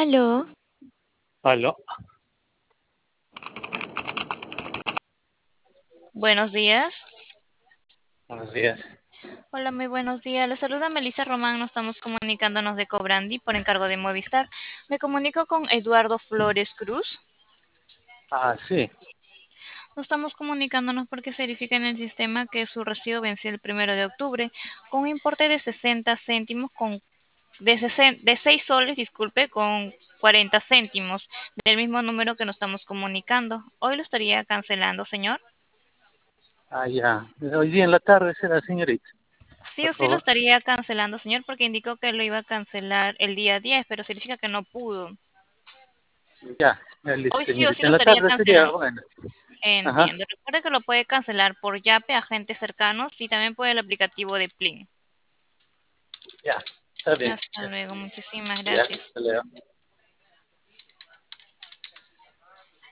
Aló, Aló, buenos días. buenos días. Hola, muy buenos días. Les saluda Melissa Román. Nos estamos comunicándonos de Cobrandi por encargo de Movistar. Me comunico con Eduardo Flores Cruz. Ah, sí. Nos estamos comunicándonos porque se verifica en el sistema que su recibo venció el 1 de octubre con un importe de 60 céntimos de 6 soles, disculpe, con 40 céntimos del mismo número que nos estamos comunicando. Hoy lo estaría cancelando, señor. Ah, ya. Hoy día en la tarde será, señorita, Sí por o sí lo favor. estaría cancelando, señor, porque indicó que lo iba a cancelar el día 10, pero significa que no pudo. Ya, ya listo, Hoy sí o sí señorita. lo En la estaría tarde sería cancelando. bueno. Ajá, Entiendo. Recuerde que lo puede cancelar por Yape, agentes cercanos y también por el aplicativo de Plin. ya. Está bien. Hasta luego. Muchísimas Ya, gracias. hasta luego.